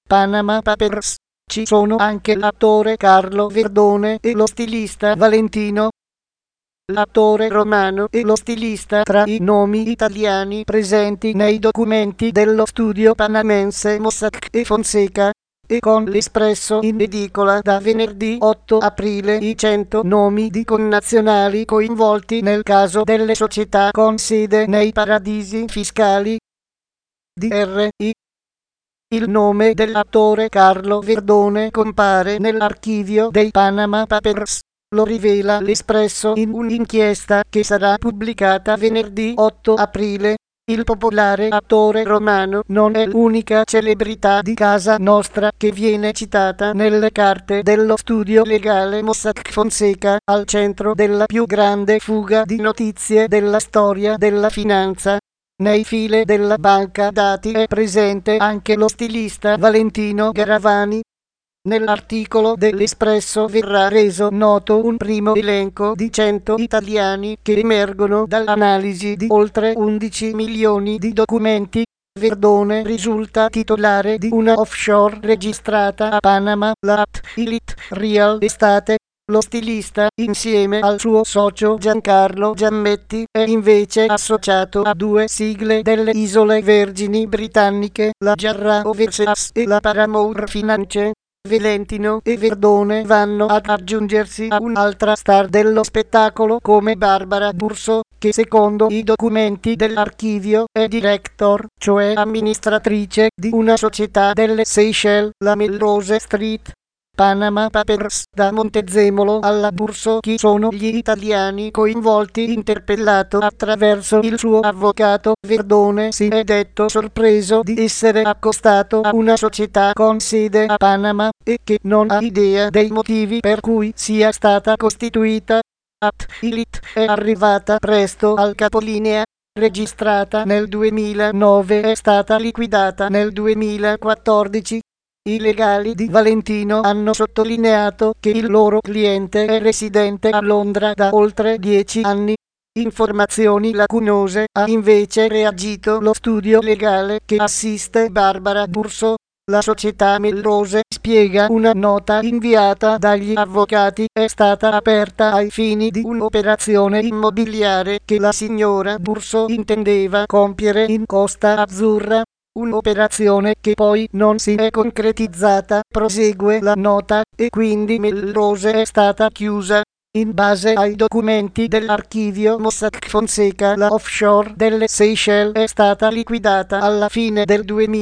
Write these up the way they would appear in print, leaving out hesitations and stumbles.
Panama Papers. Ci sono anche l'attore Carlo Verdone e lo stilista Valentino. L'attore romano e lo stilista tra i nomi italiani presenti nei documenti dello studio panamense Mossack e Fonseca, e con l'Espresso in edicola da venerdì 8 aprile i 100 nomi di connazionali coinvolti nel caso delle società con sede nei paradisi fiscali. DRI. Il nome dell'attore Carlo Verdone compare nell'archivio dei Panama Papers. Lo rivela l'Espresso in un'inchiesta che sarà pubblicata venerdì 8 aprile. Il popolare attore romano non è l'unica celebrità di casa nostra che viene citata nelle carte dello studio legale Mossack Fonseca, al centro della più grande fuga di notizie della storia della finanza. Nei file della banca dati è presente anche lo stilista Valentino Garavani. Nell'articolo dell'Espresso verrà reso noto un primo elenco di 100 italiani che emergono dall'analisi di oltre 11 milioni di documenti. Verdone risulta titolare di una offshore registrata a Panama, la Elite Real Estate. Lo stilista, insieme al suo socio Giancarlo Giammetti, è invece associato a due sigle delle Isole Vergini Britanniche, la Jarrah Overseas e la Paramount Finance. Valentino e Verdone vanno ad aggiungersi a un'altra star dello spettacolo come Barbara D'Urso, che secondo i documenti dell'archivio è director, cioè amministratrice di una società delle Seychelles, la Melrose Street. Panama Papers. Da Montezemolo alla D'Urso. Chi sono gli italiani coinvolti? Interpellato attraverso il suo avvocato, Verdone si è detto sorpreso di essere accostato a una società con sede a Panama e che non ha idea dei motivi per cui sia stata costituita. Elite è arrivata presto al capolinea. Registrata nel 2009, è stata liquidata nel 2014. I legali di Valentino hanno sottolineato che il loro cliente è residente a Londra da oltre 10 anni. Informazioni lacunose, ha invece reagito lo studio legale che assiste Barbara D'Urso. La società Melrose, spiega una nota inviata dagli avvocati, è stata aperta ai fini di un'operazione immobiliare che la signora D'Urso intendeva compiere in Costa Azzurra. Un'operazione che poi non si è concretizzata, prosegue la nota, e quindi Melrose è stata chiusa. In base ai documenti dell'archivio Mossack Fonseca, la offshore delle Seychelles è stata liquidata alla fine del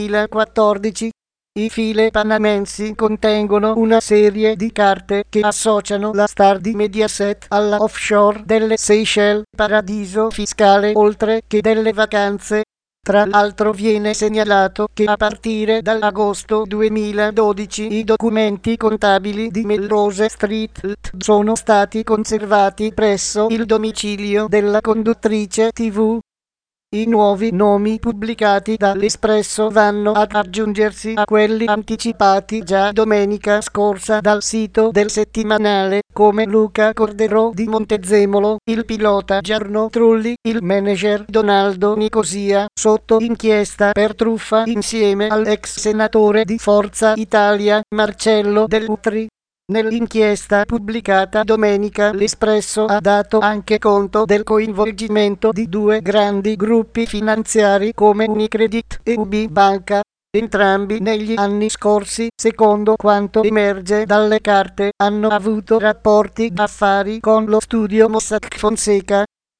2014. I file panamensi contengono una serie di carte che associano la star di Mediaset alla offshore delle Seychelles, paradiso fiscale oltre che delle vacanze. Tra l'altro viene segnalato che a partire dall'agosto 2012 i documenti contabili di Melrose Street sono stati conservati presso il domicilio della conduttrice TV. I nuovi nomi pubblicati dall'Espresso vanno ad aggiungersi a quelli anticipati già domenica scorsa dal sito del settimanale, come Luca Corderò di Montezemolo, il pilota Jarno Trulli, il manager Donaldo Nicosia, sotto inchiesta per truffa insieme all'ex senatore di Forza Italia Marcello Dell'Utri. Nell'inchiesta pubblicata domenica l'Espresso ha dato anche conto del coinvolgimento di due grandi gruppi finanziari come Unicredit e UBI Banca, entrambi negli anni scorsi, secondo quanto emerge dalle carte, hanno avuto rapporti d'affari con lo studio Mossack Fonseca.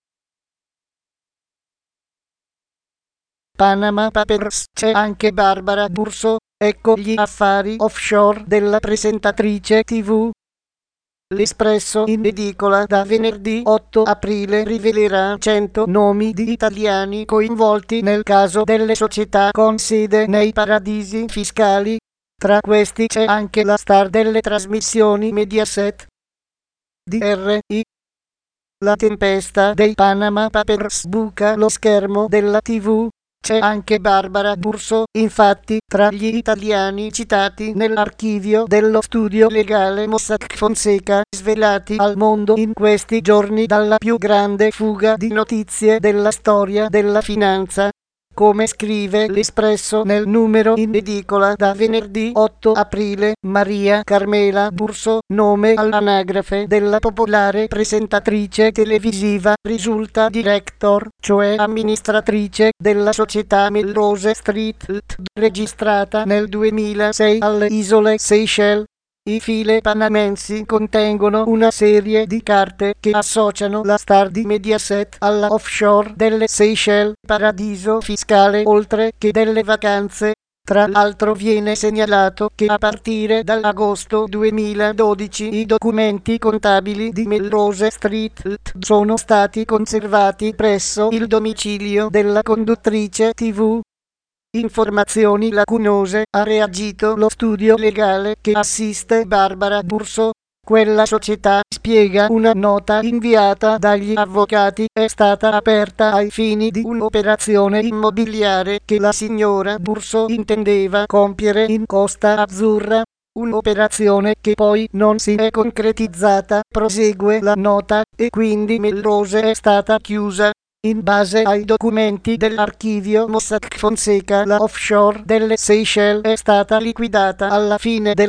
Panama Papers. C'è anche Barbara D'Urso. Ecco gli affari offshore della presentatrice TV. L'Espresso in edicola da venerdì 8 aprile rivelerà 100 nomi di italiani coinvolti nel caso delle società con sede nei paradisi fiscali. Tra questi c'è anche la star delle trasmissioni Mediaset. DRI. La tempesta dei Panama Papers buca lo schermo della TV. C'è anche Barbara D'Urso, infatti, tra gli italiani citati nell'archivio dello studio legale Mossack Fonseca, svelati al mondo in questi giorni dalla più grande fuga di notizie della storia della finanza. come scrive l'Espresso nel numero in edicola da venerdì 8 aprile, Maria Carmela D'Urso, nome all'anagrafe della popolare presentatrice televisiva, risulta director, cioè amministratrice, della società Melrose Street, registrata nel 2006 alle isole Seychelles. I file panamensi contengono una serie di carte che associano la star di Mediaset alla offshore delle Seychelles, paradiso fiscale oltre che delle vacanze. Tra l'altro viene segnalato che a partire dall'agosto 2012 i documenti contabili di Melrose Street sono stati conservati presso il domicilio della conduttrice TV. Informazioni lacunose, ha reagito lo studio legale che assiste Barbara D'Urso. Quella società, spiega una nota inviata dagli avvocati, è stata aperta ai fini di un'operazione immobiliare che la signora D'Urso intendeva compiere in Costa Azzurra. Un'operazione che poi non si è concretizzata, prosegue la nota, e quindi Melrose è stata chiusa. In base ai documenti dell'archivio Mossack Fonseca, la offshore delle Seychelles è stata liquidata alla fine del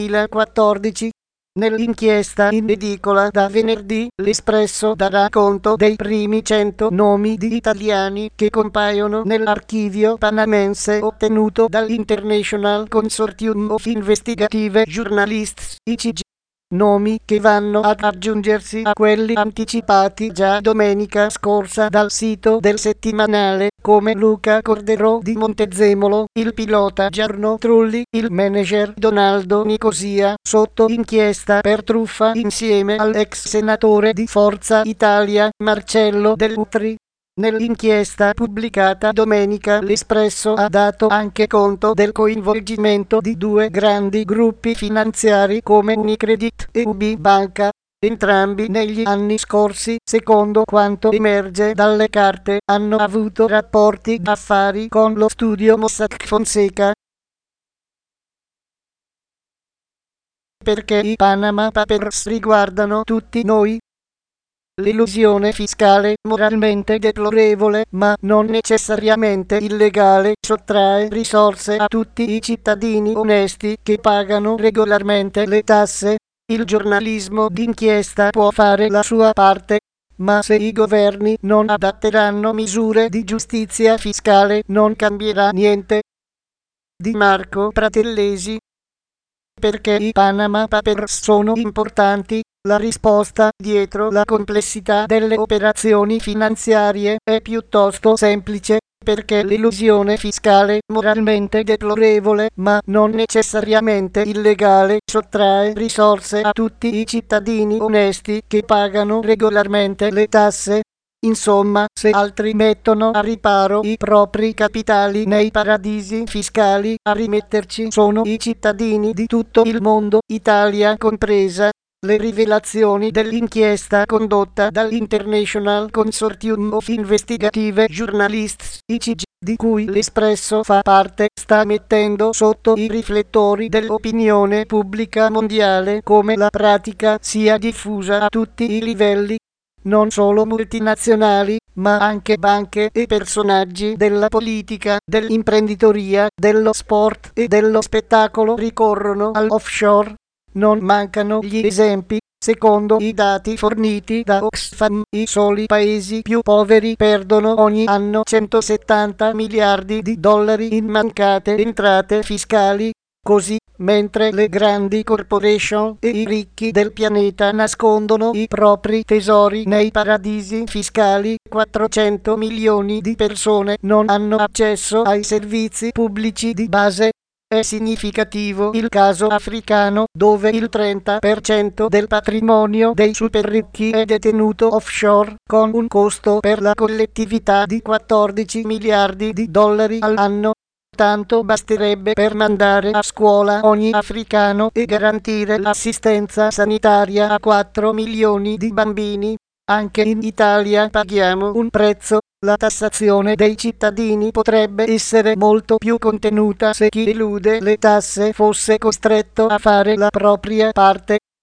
2014. Nell'inchiesta in edicola da venerdì, l'Espresso darà conto dei primi 100 nomi di italiani che compaiono nell'archivio panamense ottenuto dall'International Consortium of Investigative Journalists, ICJ. Nomi che vanno ad aggiungersi a quelli anticipati già domenica scorsa dal sito del settimanale, come Luca Corderò di Montezemolo, il pilota Giarno Trulli, il manager Donaldo Nicosia, sotto inchiesta per truffa insieme all'ex senatore di Forza Italia Marcello Dell'Utri. Nell'inchiesta pubblicata domenica, l'Espresso ha dato anche conto del coinvolgimento di due grandi gruppi finanziari come Unicredit e UBI Banca. Entrambi negli anni scorsi, secondo quanto emerge dalle carte, hanno avuto rapporti d'affari con lo studio Mossack Fonseca. Perché i Panama Papers riguardano tutti noi. L'elusione fiscale, moralmente deplorevole, ma non necessariamente illegale, sottrae risorse a tutti i cittadini onesti che pagano regolarmente le tasse. Il giornalismo d'inchiesta può fare la sua parte, ma se i governi non adatteranno misure di giustizia fiscale non cambierà niente. Di Marco Pratellesi. Perché i Panama Papers sono importanti? La risposta, dietro la complessità delle operazioni finanziarie, è piuttosto semplice, perché l'elusione fiscale, moralmente deplorevole, ma non necessariamente illegale, sottrae risorse a tutti i cittadini onesti che pagano regolarmente le tasse. Insomma, se altri mettono a riparo i propri capitali nei paradisi fiscali, a rimetterci sono i cittadini di tutto il mondo, Italia compresa. Le rivelazioni dell'inchiesta condotta dall'International Consortium of Investigative Journalists, ICJ, di cui l'Espresso fa parte, sta mettendo sotto i riflettori dell'opinione pubblica mondiale come la pratica sia diffusa a tutti i livelli. Non solo multinazionali, ma anche banche e personaggi della politica, dell'imprenditoria, dello sport e dello spettacolo ricorrono all'offshore. Non mancano gli esempi. Secondo i dati forniti da Oxfam, i soli paesi più poveri perdono ogni anno 170 miliardi di dollari in mancate entrate fiscali. Così, mentre le grandi corporation e i ricchi del pianeta nascondono i propri tesori nei paradisi fiscali, 400 milioni di persone non hanno accesso ai servizi pubblici di base. È significativo il caso africano, dove il 30% del patrimonio dei super ricchi è detenuto offshore, con un costo per la collettività di 14 miliardi di dollari all'anno. Tanto basterebbe per mandare a scuola ogni africano e garantire l'assistenza sanitaria a 4 milioni di bambini. Anche in Italia paghiamo un prezzo. La tassazione dei cittadini potrebbe essere molto più contenuta se chi elude le tasse fosse costretto a fare la propria parte.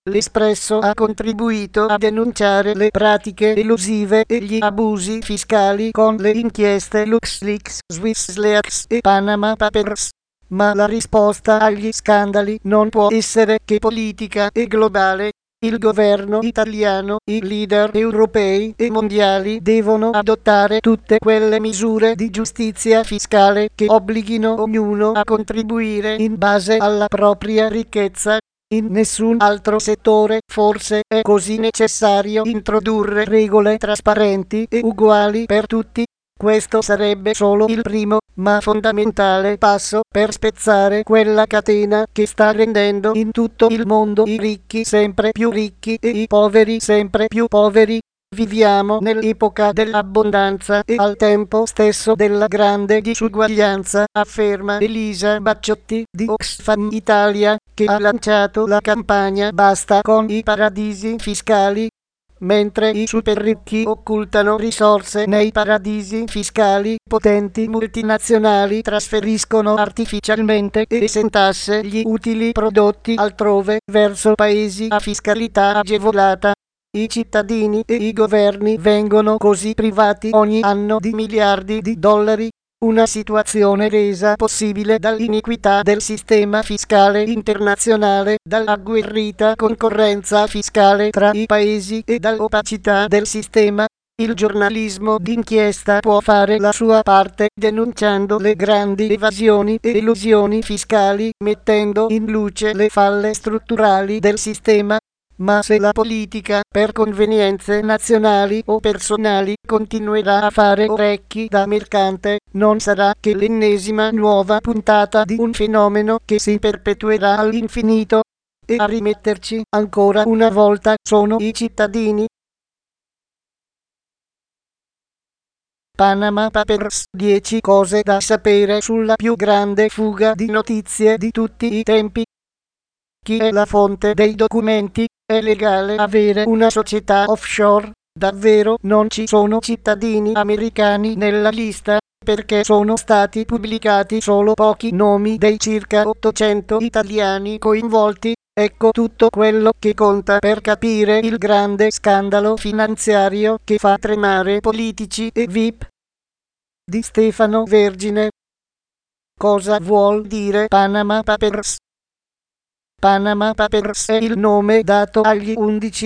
L'Espresso ha contribuito a denunciare le pratiche elusive e gli abusi fiscali con le inchieste LuxLeaks, SwissLeaks e Panama Papers. Ma la risposta agli scandali non può essere che politica e globale. Il governo italiano, i leader europei e mondiali devono adottare tutte quelle misure di giustizia fiscale che obblighino ognuno a contribuire in base alla propria ricchezza. In nessun altro settore forse è così necessario introdurre regole trasparenti e uguali per tutti. Questo sarebbe solo il primo, ma fondamentale passo per spezzare quella catena che sta rendendo in tutto il mondo i ricchi sempre più ricchi e i poveri sempre più poveri. Viviamo nell'epoca dell'abbondanza e al tempo stesso della grande disuguaglianza, afferma Elisa Bacciotti di Oxfam Italia, che ha lanciato la campagna Basta con i paradisi fiscali. Mentre i super ricchi occultano risorse nei paradisi fiscali, potenti multinazionali trasferiscono artificialmente e senza tasse gli utili prodotti altrove verso paesi a fiscalità agevolata. I cittadini e i governi vengono così privati ogni anno di miliardi di dollari. Una situazione resa possibile dall'iniquità del sistema fiscale internazionale, dall'agguerrita concorrenza fiscale tra i paesi e dall'opacità del sistema. Il giornalismo d'inchiesta può fare la sua parte denunciando le grandi evasioni e elusioni fiscali, mettendo in luce le falle strutturali del sistema. Ma se la politica, per convenienze nazionali o personali, continuerà a fare orecchi da mercante, non sarà che l'ennesima nuova puntata di un fenomeno che si perpetuerà all'infinito. E a rimetterci ancora una volta sono i cittadini. Panama Papers, 10 cose da sapere sulla più grande fuga di notizie di tutti i tempi. Chi è la fonte dei documenti? È legale avere una società offshore? Davvero non ci sono cittadini americani nella lista? Perché sono stati pubblicati solo pochi nomi dei circa 800 italiani coinvolti? Ecco tutto quello che conta per capire il grande scandalo finanziario che fa tremare politici e VIP. Di Stefano Vergine. Cosa vuol dire Panama Papers? Panama Papers è il nome dato agli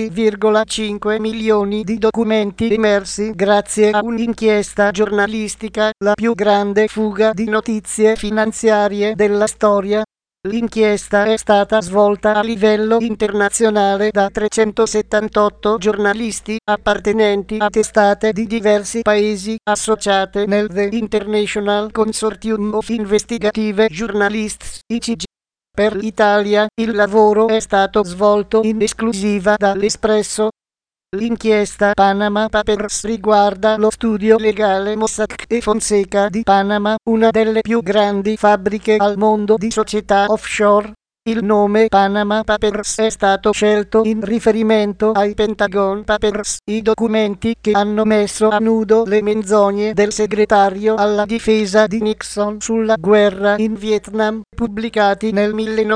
11,5 milioni di documenti emersi grazie a un'inchiesta giornalistica, la più grande fuga di notizie finanziarie della storia. L'inchiesta è stata svolta a livello internazionale da 378 giornalisti appartenenti a testate di diversi paesi associate nel The International Consortium of Investigative Journalists, ICJ. Per l'Italia, il lavoro è stato svolto in esclusiva dall'Espresso. L'inchiesta Panama Papers riguarda lo studio legale Mossack e Fonseca di Panama, una delle più grandi fabbriche al mondo di società offshore. Il nome Panama Papers è stato scelto in riferimento ai Pentagon Papers, i documenti che hanno messo a nudo le menzogne del segretario alla difesa di Nixon sulla guerra in Vietnam, pubblicati nel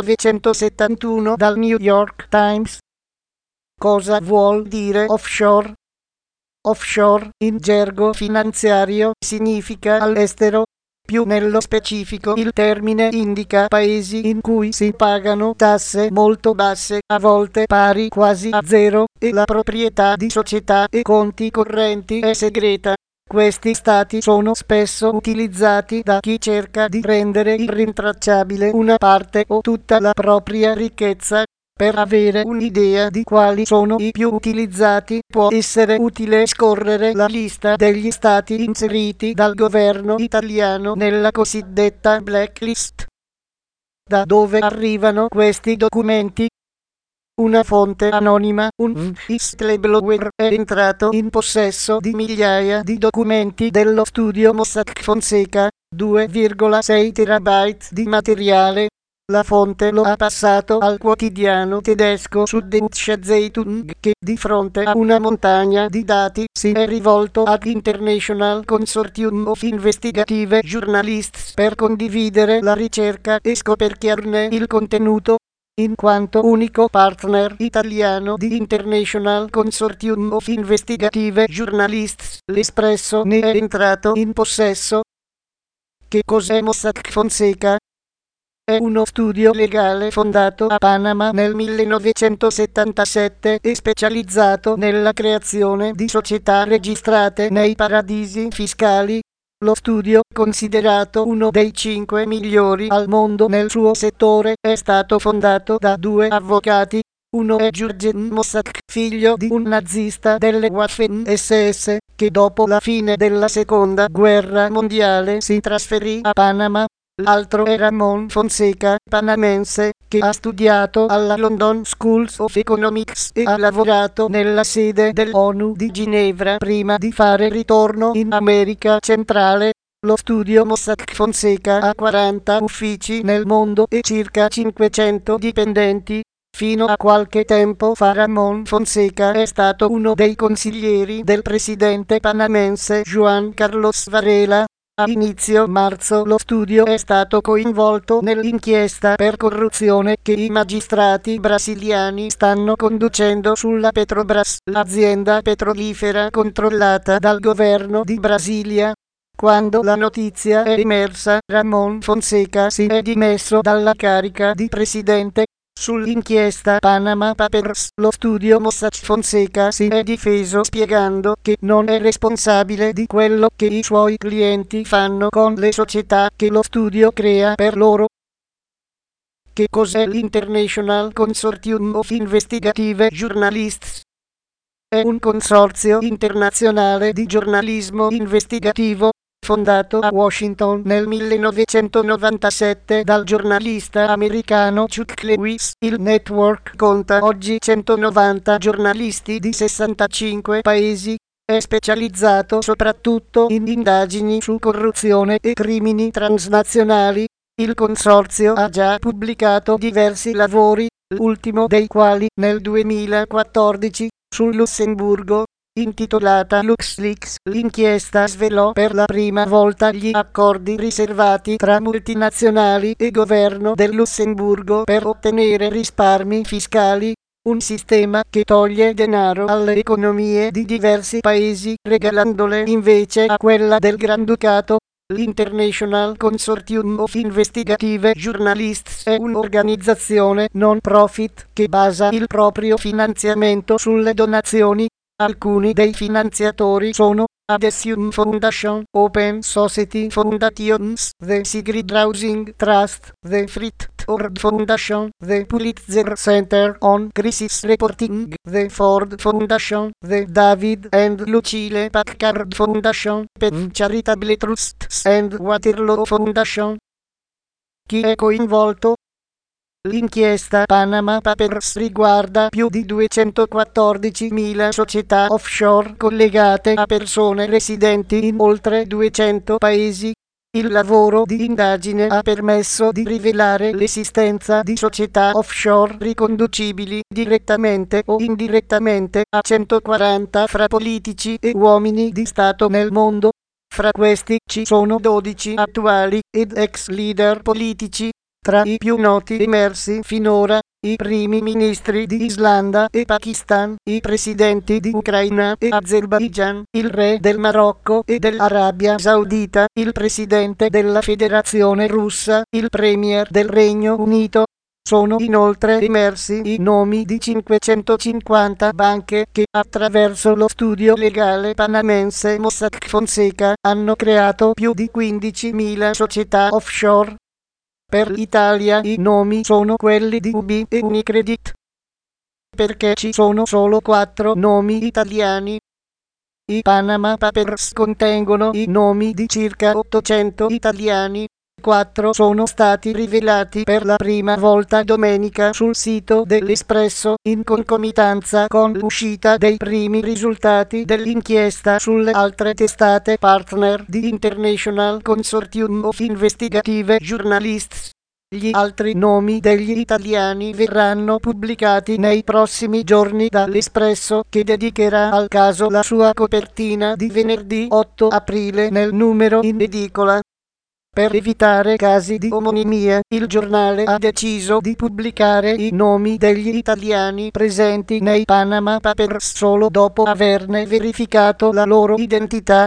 1971 dal New York Times. Cosa vuol dire offshore? Offshore, in gergo finanziario, significa all'estero. Più nello specifico il termine indica paesi in cui si pagano tasse molto basse, a volte pari quasi a zero, e la proprietà di società e conti correnti è segreta. Questi stati sono spesso utilizzati da chi cerca di rendere irrintracciabile una parte o tutta la propria ricchezza. Per avere un'idea di quali sono i più utilizzati, può essere utile scorrere la lista degli stati inseriti dal governo italiano nella cosiddetta blacklist. Da dove arrivano questi documenti? Una fonte anonima, un whistleblower, è entrato in possesso di migliaia di documenti dello studio Mossack Fonseca, 2,6 terabyte di materiale. La fonte lo ha passato al quotidiano tedesco Süddeutsche Zeitung, che di fronte a una montagna di dati si è rivolto ad International Consortium of Investigative Journalists per condividere la ricerca e scoperchiarne il contenuto. in quanto unico partner italiano di International Consortium of Investigative Journalists. L'Espresso ne è entrato in possesso. Che cos'è Mossack Fonseca? È uno studio legale fondato a Panama nel 1977 e specializzato nella creazione di società registrate nei paradisi fiscali. Lo studio, considerato uno dei 5 migliori al mondo nel suo settore, è stato fondato da 2 avvocati. Uno è Jürgen Mossack, figlio di un nazista delle Waffen-SS, che dopo la fine della Seconda Guerra Mondiale si trasferì a Panama. L'altro è Ramon Fonseca, panamense, che ha studiato alla London School of Economics e ha lavorato nella sede dell'ONU di Ginevra prima di fare ritorno in America centrale. Lo studio Mossack Fonseca ha 40 uffici nel mondo e circa 500 dipendenti. Fino a qualche tempo fa Ramon Fonseca è stato uno dei consiglieri del presidente panamense Juan Carlos Varela. A inizio marzo lo studio è stato coinvolto nell'inchiesta per corruzione che i magistrati brasiliani stanno conducendo sulla Petrobras, l'azienda petrolifera controllata dal governo di Brasilia. Quando la notizia è emersa, Ramon Fonseca si è dimesso dalla carica di presidente. Sull'inchiesta Panama Papers, lo studio Mossack Fonseca si è difeso spiegando che non è responsabile di quello che i suoi clienti fanno con le società che lo studio crea per loro. Che cos'è l'International Consortium of Investigative Journalists? È un consorzio internazionale di giornalismo investigativo, fondato a Washington nel 1997 dal giornalista americano Chuck Lewis. Il network conta oggi 190 giornalisti di 65 paesi. È specializzato soprattutto in indagini su corruzione e crimini transnazionali. Il consorzio ha già pubblicato diversi lavori, l'ultimo dei quali nel 2014 sul Lussemburgo. Intitolata LuxLeaks, l'inchiesta svelò per la prima volta gli accordi riservati tra multinazionali e governo del Lussemburgo per ottenere risparmi fiscali, un sistema che toglie denaro alle economie di diversi paesi, regalandole invece a quella del Granducato. L'International Consortium of Investigative Journalists è un'organizzazione non profit che basa il proprio finanziamento sulle donazioni. Alcuni dei finanziatori sono Adhesion Foundation, Open Society Foundations, The Sigrid Housing Trust, The Fritz Ord Foundation, The Pulitzer Center on Crisis Reporting, The Ford Foundation, The David and Lucile Packard Foundation, PEV Charitable Trusts and Waterloo Foundation. Chi è coinvolto? L'inchiesta Panama Papers riguarda più di 214.000 società offshore collegate a persone residenti in oltre 200 paesi. Il lavoro di indagine ha permesso di rivelare l'esistenza di società offshore riconducibili direttamente o indirettamente a 140 fra politici e uomini di Stato nel mondo. Fra questi ci sono 12 attuali ed ex leader politici. Tra i più noti emersi finora, i primi ministri di Islanda e Pakistan, i presidenti di Ucraina e Azerbaijan, il re del Marocco e dell'Arabia Saudita, il presidente della Federazione Russa, il premier del Regno Unito. Sono inoltre emersi i nomi di 550 banche che, attraverso lo studio legale panamense Mossack Fonseca, hanno creato più di 15.000 società offshore. Per l'Italia i nomi sono quelli di UBI e Unicredit. Perché ci sono solo 4 nomi italiani? I Panama Papers contengono i nomi di circa 800 italiani. 4 sono stati rivelati per la prima volta domenica sul sito dell'Espresso, in concomitanza con l'uscita dei primi risultati dell'inchiesta sulle altre testate partner di International Consortium of Investigative Journalists. Gli altri nomi degli italiani verranno pubblicati nei prossimi giorni dall'Espresso, che dedicherà al caso la sua copertina di venerdì 8 aprile nel numero in edicola. Per evitare casi di omonimia, il giornale ha deciso di pubblicare i nomi degli italiani presenti nei Panama Papers solo dopo averne verificato la loro identità.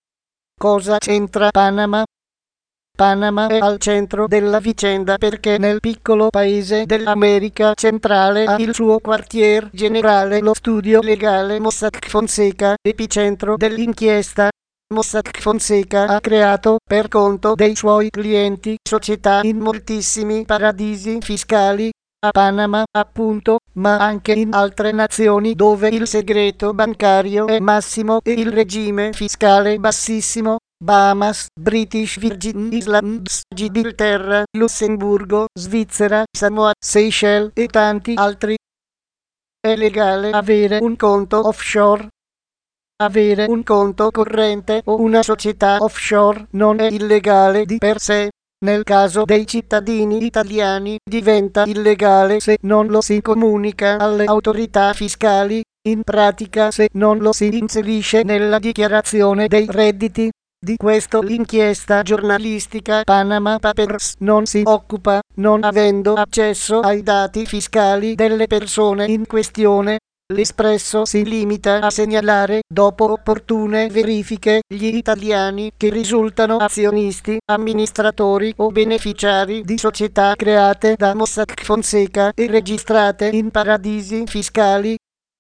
Cosa c'entra Panama? Panama è al centro della vicenda perché nel piccolo paese dell'America centrale ha il suo quartier generale lo studio legale Mossack Fonseca, epicentro dell'inchiesta. Mossack Fonseca ha creato, per conto dei suoi clienti, società in moltissimi paradisi fiscali, a Panama appunto, ma anche in altre nazioni dove il segreto bancario è massimo e il regime fiscale bassissimo. Bahamas, British Virgin Islands, Gibilterra, Lussemburgo, Svizzera, Samoa, Seychelles e tanti altri. È legale avere un conto offshore. Avere un conto corrente o una società offshore non è illegale di per sé. Nel caso dei cittadini italiani diventa illegale se non lo si comunica alle autorità fiscali, in pratica se non lo si inserisce nella dichiarazione dei redditi. Di questo l'inchiesta giornalistica Panama Papers non si occupa, non avendo accesso ai dati fiscali delle persone in questione. L'Espresso si limita a segnalare, dopo opportune verifiche, gli italiani che risultano azionisti, amministratori o beneficiari di società create da Mossack Fonseca e registrate in paradisi fiscali.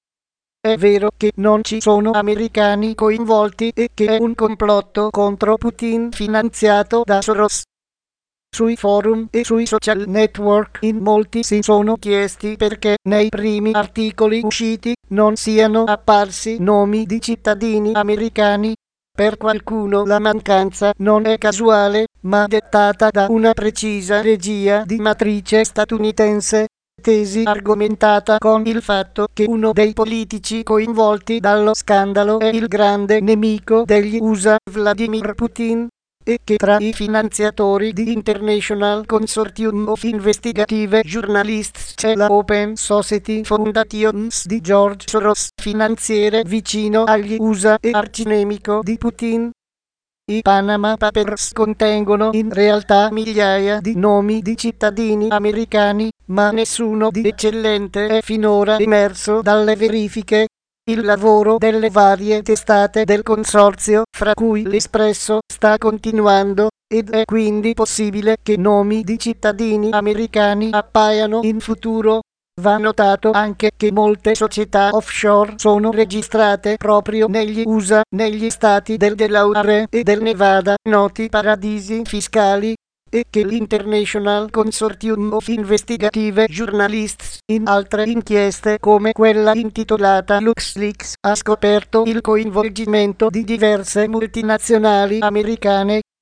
È vero che non ci sono americani coinvolti e che è un complotto contro Putin finanziato da Soros. Sui forum e sui social network in molti si sono chiesti perché nei primi articoli usciti non siano apparsi nomi di cittadini americani. Per qualcuno la mancanza non è casuale, ma dettata da una precisa regia di matrice statunitense. Tesi argomentata con il fatto che uno dei politici coinvolti dallo scandalo è il grande nemico degli USA, Vladimir Putin, e che tra i finanziatori di International Consortium of Investigative Journalists c'è la Open Society Foundations di George Soros, finanziere vicino agli USA e arcinemico di Putin. I Panama Papers contengono in realtà migliaia di nomi di cittadini americani, ma nessuno di eccellente è finora emerso dalle verifiche. Il lavoro delle varie testate del consorzio, fra cui l'Espresso, sta continuando, ed è quindi possibile che nomi di cittadini americani appaiano in futuro. Va notato anche che molte società offshore sono registrate proprio negli USA, negli stati del Delaware e del Nevada, noti paradisi fiscali, e che l'International Consortium of Investigative Journalists, in altre inchieste come quella intitolata LuxLeaks, ha scoperto il coinvolgimento di diverse multinazionali americane